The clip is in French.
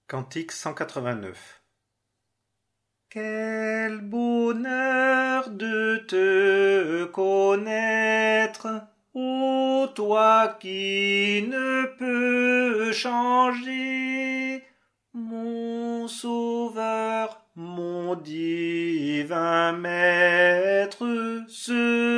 Cantique 189. Quel bonheur de te connaître, ô toi qui ne peux changer, mon sauveur, mon divin maître, ce